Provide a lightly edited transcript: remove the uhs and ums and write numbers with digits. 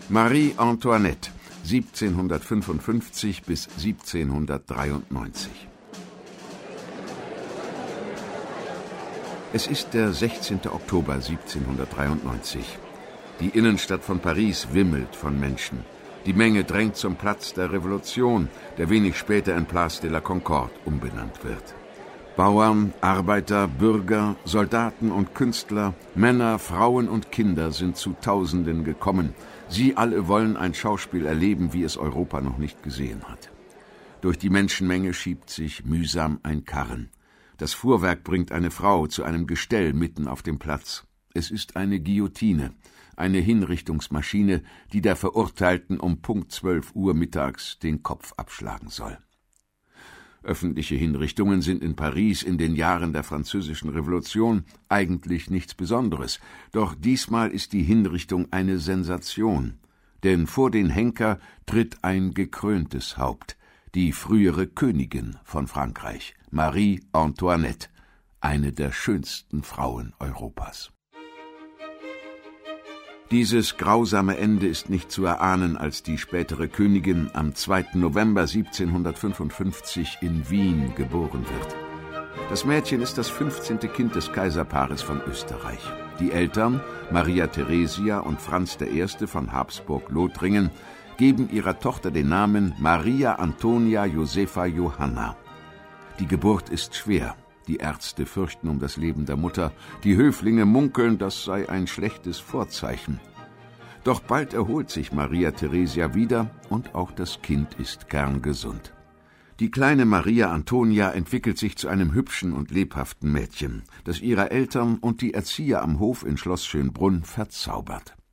Marie Antoinette, 1755 bis 1793. Es ist der 16. Oktober 1793. Die Innenstadt von Paris wimmelt von Menschen. Die Menge drängt zum Platz der Revolution, der wenig später in Place de la Concorde umbenannt wird. Bauern, Arbeiter, Bürger, Soldaten und Künstler, Männer, Frauen und Kinder sind zu Tausenden gekommen. Sie alle wollen ein Schauspiel erleben, wie es Europa noch nicht gesehen hat. Durch die Menschenmenge schiebt sich mühsam ein Karren. Das Fuhrwerk bringt eine Frau zu einem Gestell mitten auf dem Platz. Es ist eine Guillotine, eine Hinrichtungsmaschine, die der Verurteilten um Punkt 12 Uhr mittags den Kopf abschlagen soll. Öffentliche Hinrichtungen sind in Paris in den Jahren der Französischen Revolution eigentlich nichts Besonderes. Doch diesmal ist die Hinrichtung eine Sensation. Denn vor den Henker tritt ein gekröntes Haupt, die frühere Königin von Frankreich, Marie Antoinette, eine der schönsten Frauen Europas. Dieses grausame Ende ist nicht zu erahnen, als die spätere Königin am 2. November 1755 in Wien geboren wird. Das Mädchen ist das 15. Kind des Kaiserpaares von Österreich. Die Eltern, Maria Theresia und Franz I. von Habsburg-Lothringen, geben ihrer Tochter den Namen Maria Antonia Josepha Johanna. Die Geburt ist schwer. Die Ärzte fürchten um das Leben der Mutter, die Höflinge munkeln, das sei ein schlechtes Vorzeichen. Doch bald erholt sich Maria Theresia wieder und auch das Kind ist kerngesund. Die kleine Maria Antonia entwickelt sich zu einem hübschen und lebhaften Mädchen, das ihre Eltern und die Erzieher am Hof in Schloss Schönbrunn verzaubert.